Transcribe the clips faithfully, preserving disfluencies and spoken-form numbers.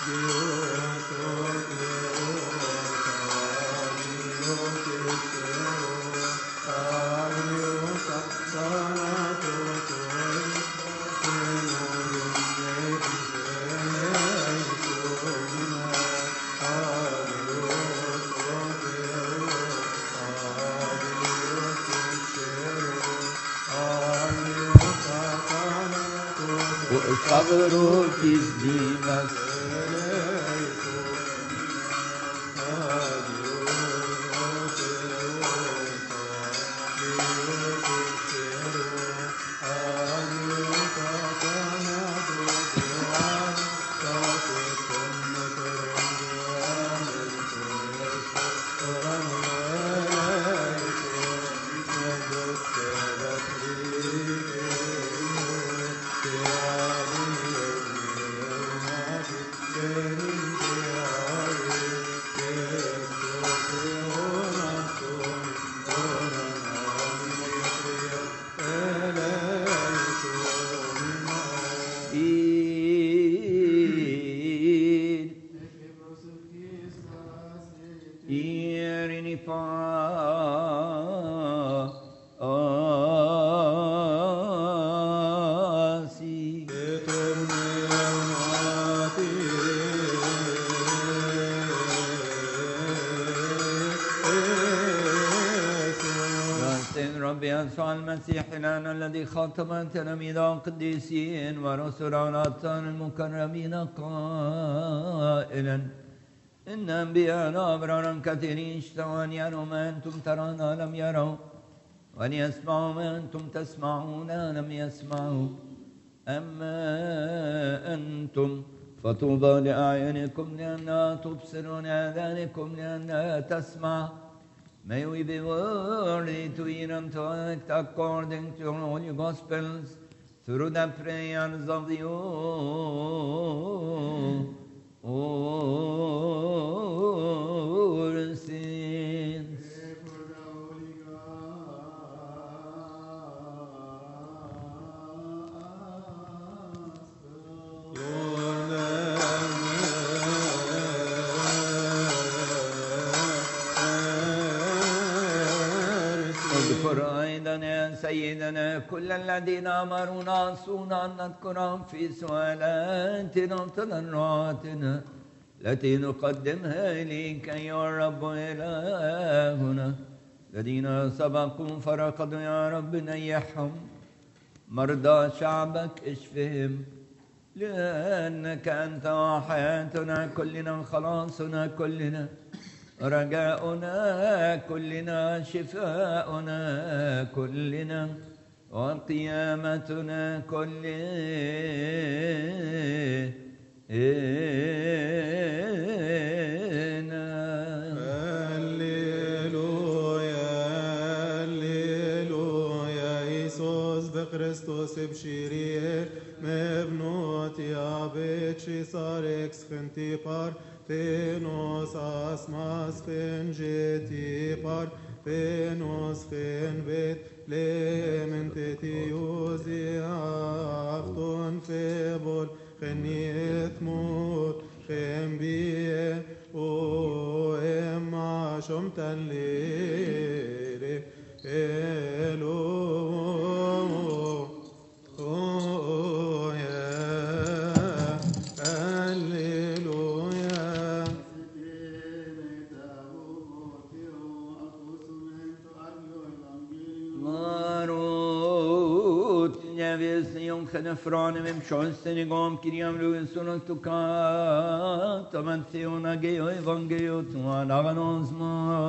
صبروا تسليمك المسيح لنا الذي خاطب تلاميذ القديسين ورسل المكرمين قائلا إن أنبياء أبرارا كثيرين اشتهوا أن يروا ما أنتم ترون لم يروا وأن يسمعوا ما أنتم تسمعون لم يسمعوا أما أنتم فطوبى لأعينكم لأنها تبصر ولآذانكم لأنها تسمع. May we be worthy to hear and to act according to your holy Gospels through the prayers of the all saints. سيدنا كل الذين أمرونا صونا أن نذكرهم في سؤالاتنا وتضرعاتنا التي نقدمها إليك أيها الرب إلهنا. الذين سبقوا فرقدوا يا رب نيحهم، مرضى شعبك اشفهم، لأنك أنت حياتنا كلنا خلاصنا كلنا رجاؤنا كلنا شفاؤنا كلنا وقيامتنا كلنا. هللويا هللويا إيسوس بخريستوس بشيريه مبنوت يا بيتشي صاركس خنتي بار Φαινος ασμάς φεν γετήπαρ, φαινος φεν βετ, λέμεν τετιούζι αυτον φεβολ, χενιέτ μουτ, χεμπίε, ο εμάσομ ταν λέρε, ελό. Nefrane vem chansen igång kiriam lusen och tukat men theona geo evangelio tu anaganons ma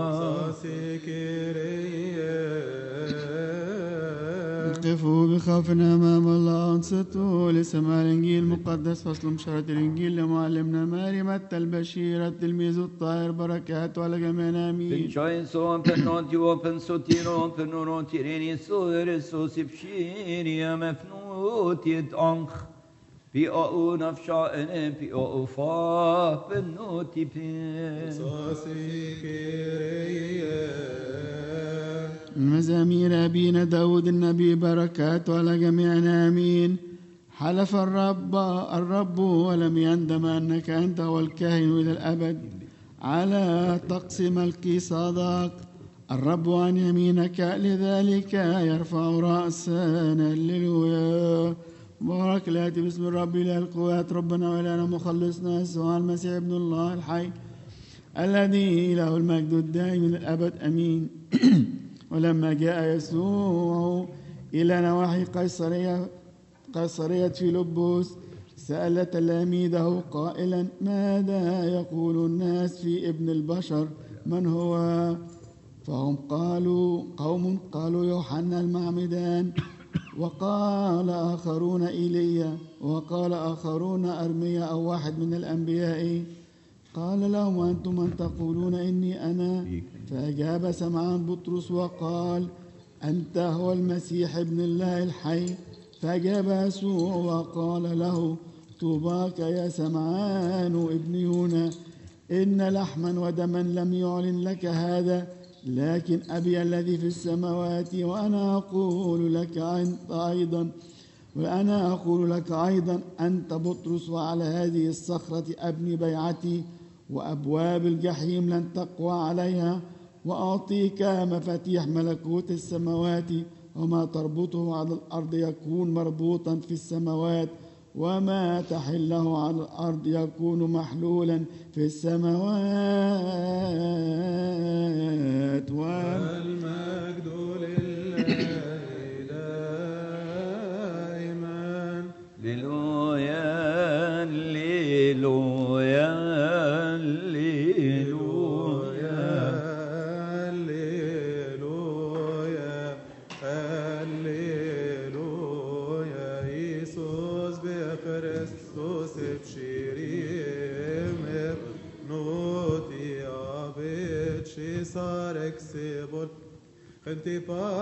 قفوا بخافنا أمام الله أنصتوا لسماع الإنجيل المقدس. فصل مشارة الإنجيل لمعلمنا ماري متى البشير التلميذ الطاهر بركات على جميعنا آمين. بنشايسو بنوتي وبنسوتيرو بنوروتيريني سورسو سبشيري مفنوتيت أنخ بي أو نفشائن بي أو فا بنوتي بي مزامير أبينا داود النبي بركات على جميعنا آمين. حلف الرب الرب ولم يندم أنك أنت هو الكاهن إلى الأبد على طقس ملكي صادق الرب عن يمينك لذلك يرفع رأسنا. هللويا. بارك الآتي باسم الرب إله القوات ربنا وإلهنا مخلصنا يسوع المسيح ابن الله الحي الذي له المجد الدائم إلى الأبد آمين. ولما جاء يسوع إلى نواحي قيصرية قيصرية فيلبس سأل تلاميذه قائلا ماذا يقول الناس في ابن البشر من هو؟ فهم قالوا قوم قالوا يوحنا المعمدان، وقال آخرون إيليا، وقال آخرون أرميا أو واحد من الأنبياء. قال لهم أنتم من تقولون إني أنا؟ فأجاب سمعان بطرس وقال أنت هو المسيح ابن الله الحي. فأجاب يسوع وقال له طوباك يا سمعان ابن يونا، إن لحما ودما لم يعلن لك هذا، لكن أبي الذي في السماوات. وأنا أقول لك أنت أيضا وأنا أقول لك أيضا أنت بطرس، وعلى هذه الصخرة أبني بيعتي، وأبواب الجحيم لن تقوى عليها. وأعطيك مفاتيح ملكوت السماوات، وما تربطه على الأرض يكون مربوطا في السماوات، وما تحله على الأرض يكون محلولا في السماوات. والمجد لله دائما. هللويا هللويا هللويا هللويا هللويا. يسوس بكريستوس بشيريم نوتي عبيتشي صارك سيبول خنتي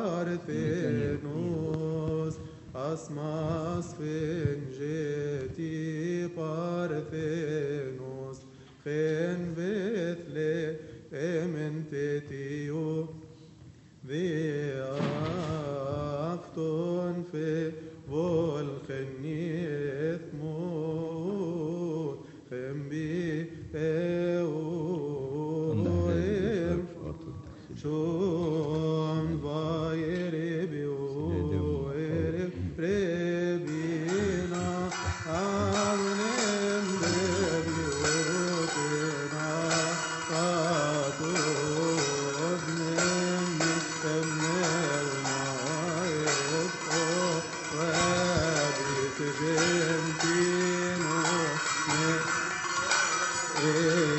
بارثينوس أسماس فنجتي بارثينوس خن بثلي امنتتيو ذي أفتون في والخنيث موت خن بي ايوم شون بايري بيويري ربينا آمنين ببيوتنا قاتوب مني تمنينا يبقو وابي سجنتينو